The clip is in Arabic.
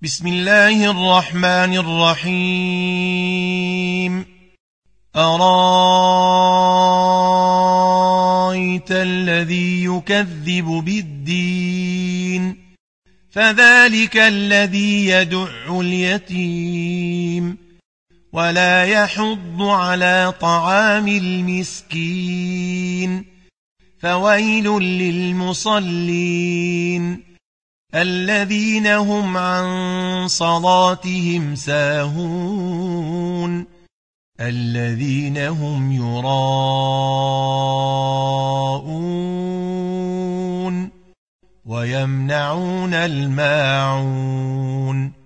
بسم الله الرحمن الرحيم أرأيت الذي يكذب بالدين فذلك الذي يدع اليتيم ولا يحض على طعام المسكين فويل للمصلين الذين هم عن صلاتهم ساهون الذين هم يراءون ويمنعون الماعون